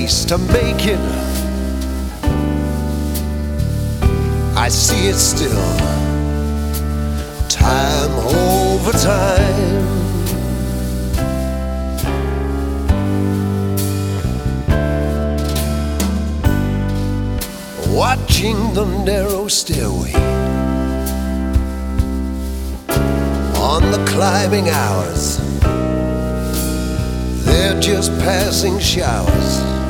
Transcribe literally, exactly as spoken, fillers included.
race to make it. I see it still, time over time. Watching the narrow stairway on the climbing hours, they're just passing showers.